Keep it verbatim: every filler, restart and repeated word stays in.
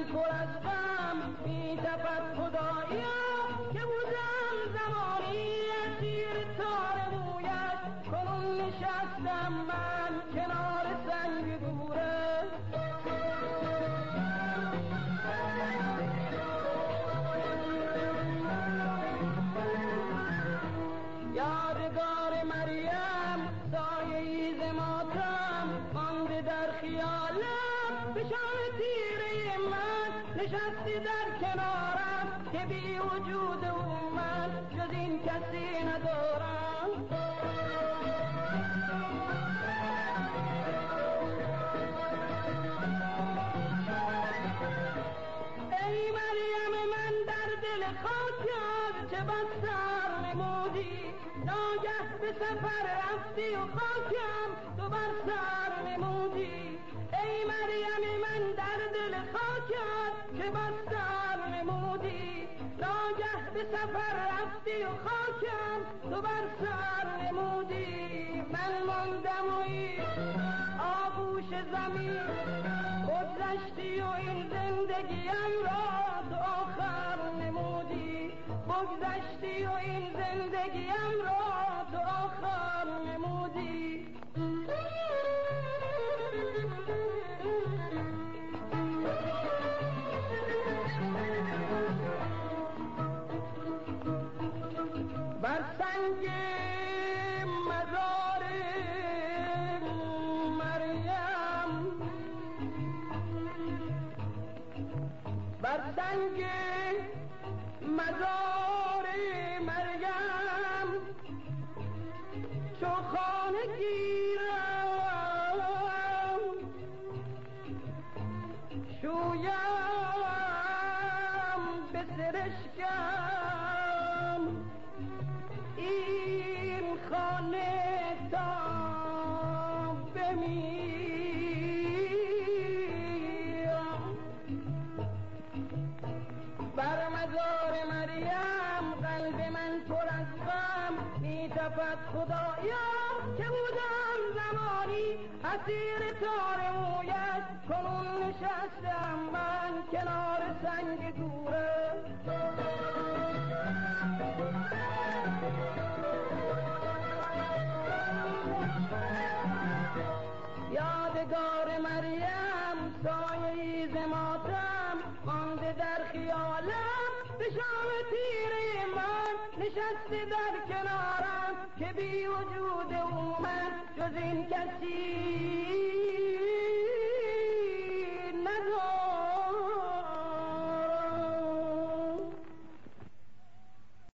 پر از غم می تپد خدایا که بودم زمانی اسیر تار مویت، کنون نشستم من کنار سنگ دوره. یادگار مریم سایه‌ای ز ماتم مانده در خیالم، به شام تیره من نشستی در کنارم که بی وجود او من جز این کسی ندارم. ای مریم من در دل خاکت چه بد سر نمودی، ناگه به سفر رفتی و خاکم تو بر سر نمودی. ای مریم من در دل خاکت چه بد سر نمودی، ناگه به سفر رفتی و خاکم تو بر سر نمودی. من ماندم و این آغوش زمین بگذشتی و این زندگیم را تو آخر نمودی، بگذشتی و این زندگیم را تو آخر نمودی. بر سنگ مزار مریم، بر سنگ مزار مریم چو خانه گیرم شویم به سرشکم این خانه تا بمیرم. بر مزار مریم قلب من پر از غم می تپد خدایا که بودم زمانی اسیر تار مویت، کنون نشستم من کنار سنگ دوره. یادگار مریم سایه‌ای ز ماتم مانده در خیالم، به شام تیره من نشسته در کنارم که بی وجود او من جز این کسی ندارم.